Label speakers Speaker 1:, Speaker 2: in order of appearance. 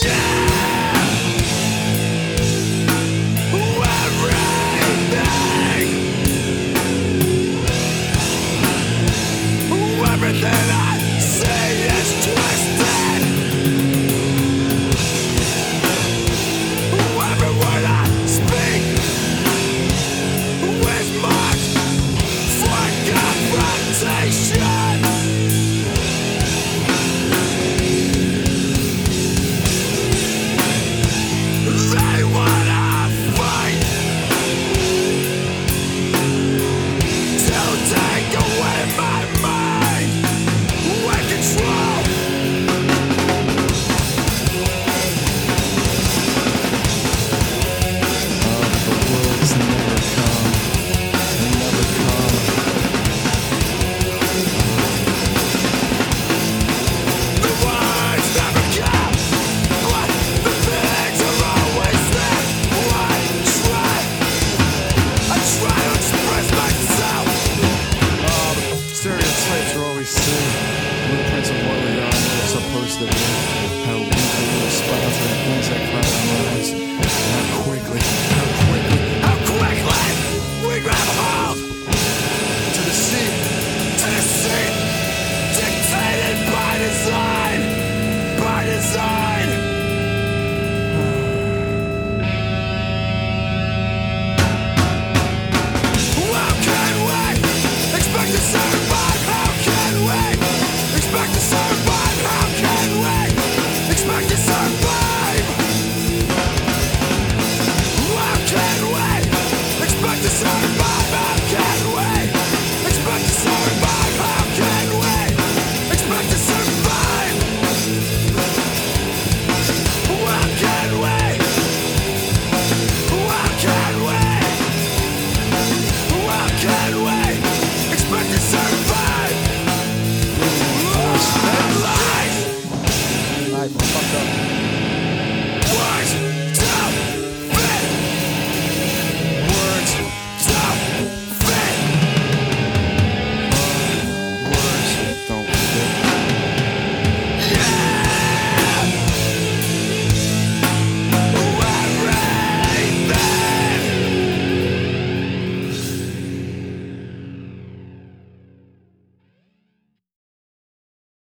Speaker 1: Everything I see is twisted. Every word I speak is marked for confrontation. They wanna fight to take away my mind. Control.
Speaker 2: The words never come. They never come.
Speaker 1: The words never come, but the things are always there. I try to express myself.
Speaker 2: The stereotypes are always seen. Blueprints of what we are supposed to be.